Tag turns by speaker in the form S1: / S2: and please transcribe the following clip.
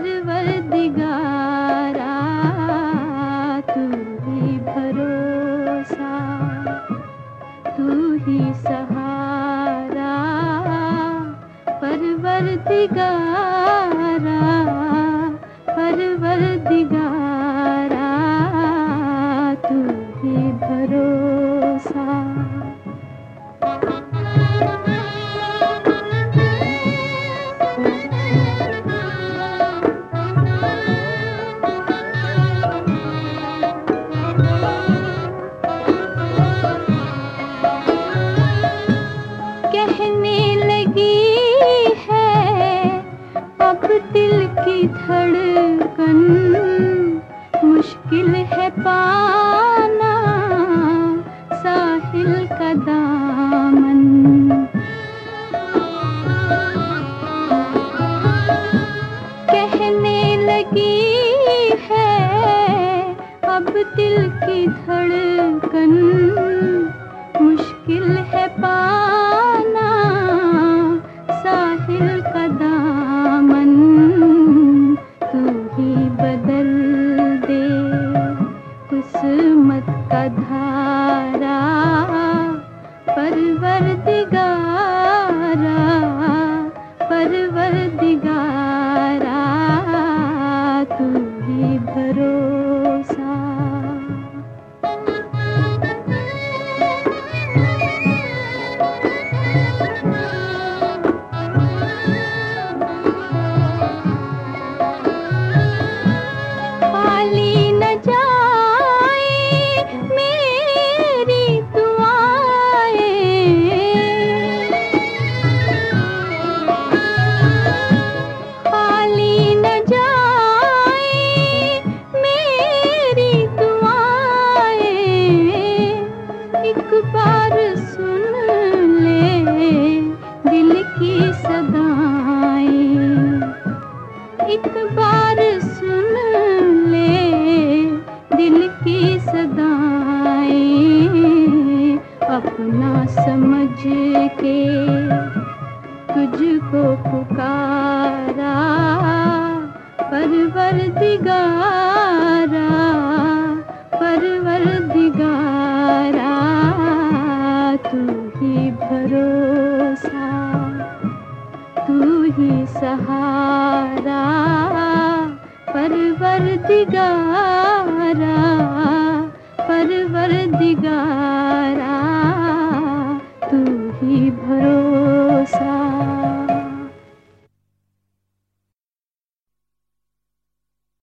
S1: परवरदिगारा तू ही भरोसा, तू ही सहारा, परवरदिगारा, परवरदिगारा तू ही भरोसा। कहने लगी है अब दिल की धड़कन, मुश्किल है पाना साहिल का दामन। कहने लगी है अब दिल की धड़कन, मुश्किल है पाना साहिल का दामन। तू ही बदल दे किस्मत का धारा, परवरदिगारा, परवरदिगारा तू ही भरोसा। खाली न जाए मेरी दुआएं, खाली न जाए मेरी दुआएं। एक बार सुन ले दिल की सदाएं, एक बार सुन ले दिल की सदाएं। अपना समझ के तुझको पुकारा, परवरदिगारा, परवरदिगारा तू ही भरोसा, तू ही सहारा, परवरदिगारा, परवरदिगारा।